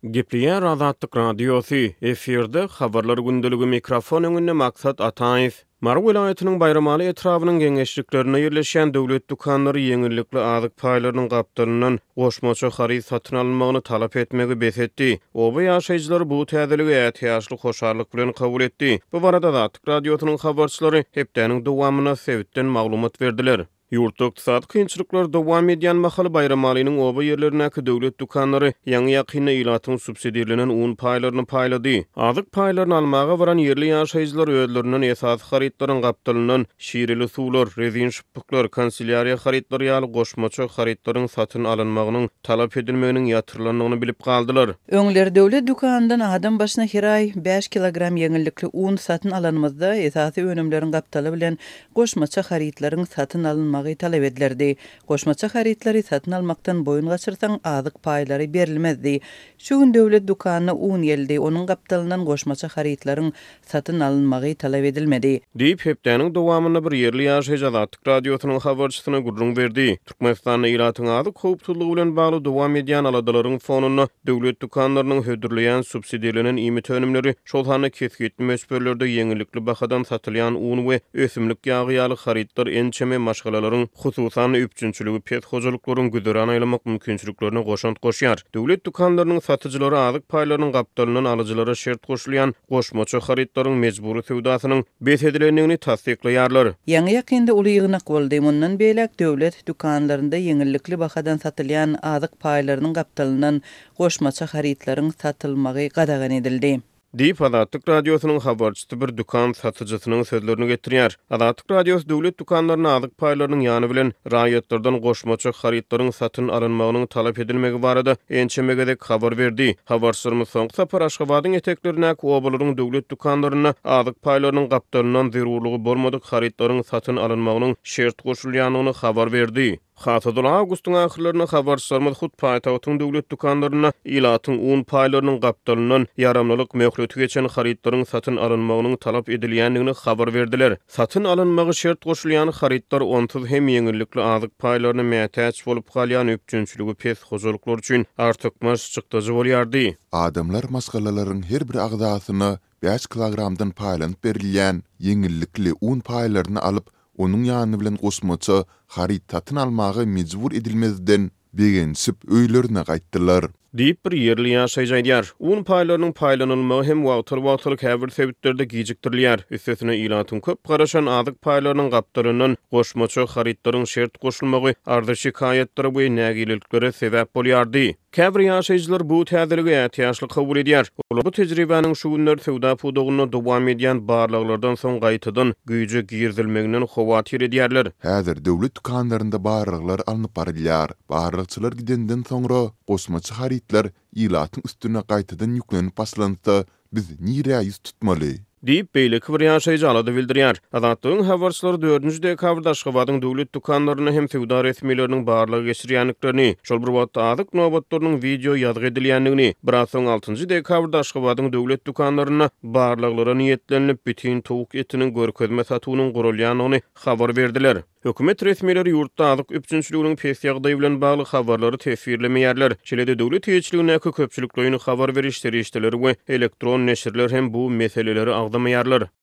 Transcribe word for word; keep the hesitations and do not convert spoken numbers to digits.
Gepliýär Azatlyk radiosu efirde habarlar gündüligi mikrofon öňünde maksat Ataýew. Mar welaýatynyň Bayramaly etrawynyň geňeşliklerine ýerleşýän döwlet dukanlary ýeňillikli azyk paýlarynyň gapdalynyň goşmaça haryt satyn alınmagyny talap etmegi besetdi. Oba ýaşaýjylar bu täzeligi ätýaşly hoşarlyk bilen kabul etdi. Bu barada Azatlyk radiosynyň habarçylary hepdeniň dowamyna sebitden maglumat berdiler. Ýurtda ykdysady kynçylyklar dowam edýän mahaly Bayramalynyň oba ýerlerindäki döwlet dukanlary ýaňy ýakyny ilatyň subsidiýalenen un paýlaryny paýlady. Azyk paýlaryny almaga baran ýerli ýaşaýjylar özlerinden esasy harytlaryň gapdalynyň şirili suwlar, rezin şypyklar, kanseliýariýa harytlary ýaly goşmaça harytlaryň satyn alynmagynyň talap edilmeginiň ýatyrlandygyny bilip galdylar. Öňler döwlet dukanyndan adam başyna her aý beş kilogram ýeňillikli un satyn alanmazda esasy önümleriň gapdaly bilen goşmaça harytlaryň satyn alynmagy talap edilerdi. Goşmaça harytlary satyn almaktan boyun gaçyrsaň azyk paýlary berilmezdi. Şu gün döwlet dukanyna un geldi, onuň gapdalyndan goşmaça harytlaryň satyn alynmagy talap edilmedi. Diýip hepdeniň dowamyna bir ýerli ýaşaýjy Azatlyk radiosynyň habarçysyna gurrun berdi. Türkmenistanyň ilatyň azyk howpsuzlygy bilen bagly dowam edýän aladalaryň fonuny döwlet dukanlarynyň hödürleýän subsidiýalenen iýmit önümleri şol hany kesgitli meşberlerde ýeňillikli bahadan satylýan un we ösümlik ýagy ýaly harytlar ençeme maşgalalaryň hususan üpçünçüligi pet hojalyklaryň güdüran aýlamak mümkinçiliklerine goşant goşýar. Döwlet dukanlarynyň satyjylary azyk paýlarynyň gapdalynyň alyjylara şert goşulýan goşmaça harytlaryň mejburi sewdasynyň besedilendigini tasdikleýärler. Ýaňy ýakynda uly ýygnak boldy. Mundan beýlek döwlet dukanlarynda ýeňillikli bahadan satylýan azyk paýlarynyň gapdalynyň goşmaça harytlaryň satylmagy gadagan edildi. Diýip Azatlyk radiosynyň habarçysy bir dukan satyjysynyň sözlerini getirýär. Azatlyk radiosy döwlet dukanlaryny azyk paýlarynyň ýany bilen raýatlardan goşmaça harytlaryň satyn alynmagynyň talap edilmegi barada ençemegedek habar berdi. Habarçylarymyz soňky sapar Aşgabatyň eteklerindäki obalaryň döwlet dukanlaryna azyk paýlarynyň gapdalynyň zerurlygy bolmadyk harytlaryň satyn alynmagynyň şert goşulýanyny habar berdi. Hasadyl awgustyň ahyrlaryna habarçylarymyz hut paýtagtyň döwlet dukanlaryna ilatyň un paýlarynyň gapdalynyň ýaramlylyk möhleti geçen harytlaryň satyn alynmagynyň talap edilýändigini habar berdiler. Satyn alynmagy şert goşulýan harytlar onsuz hem ýeňillikli azyk paýlaryny mätäç bolup galýan üpçünçüligi pes hojalyklar üçin artykmaş çykdyjy bolýardy. Adamlar masgalalaryň her bir agdasyny beş kilogramdan paýlanyp berilýän ýeňillikli un paýlaryny alyp onun ýanyny bilen goşmaça haryt satyn almagy mejbur edilmezden begensip öýlerine gaýtdylar. Diýip bir ýerli ýaşaýjy aýdýar. Un paýlarynyň paýlanylmagy hem wagtyl-wagtyl käbir sebäplerde gijikdirilýär. Üstesine ilatyň köp garaşan azyk paýlarynyň gapdalynyň goşmaça harytlaryň şert goşulmagy ardy şikaýetlere we nägiliklere sebäp bolýardy. Käbir ýaşaýjylar bu täzeligi ätýaşly kabul edýär. Olar bu tejribäniň şu günler sewda pudugyny dowam edýän barlyklardan soň gaýtadan güýje girdilmeginden howatyr edýärler. Häzir döwlet dukanlarynda barlyklar alınıp barylýar. Barlykçylar gidenden soňra goşmaça harytlar ilatyň üstüne gaýtadan ýüklenip başlansa biz nirä ýüz tutmaly? Diýip beýleki bir ýaşaýjy alady bildirýär. Azatlygyň habarçylary dördünji dekabrda Aşgabatyň döwlet dukanlaryna hem sewda resmiýetleriniň barlygy geçirýänliklerini, şol bir wagtda azyk nobatlarynyň video ýazgy edilýändigini, biraz soň altynjy dekabrda Aşgabatyň döwlet dukanlaryna barlyklara niýetlenip bitin towuk etiniň görkezme satywynyň gurulýanyny habar berdiler. Hökümet resmiýetleri ýurtda azyk üpçünçüliginiň pes ýagdaýy bilen bagly habarlary tesirlemeýärler. Şeýle-de döwlet ýetçiligine köpçüliklerini habar berişleri işleri we elektron neşirler hem bu meseleleri agdamaýarlar.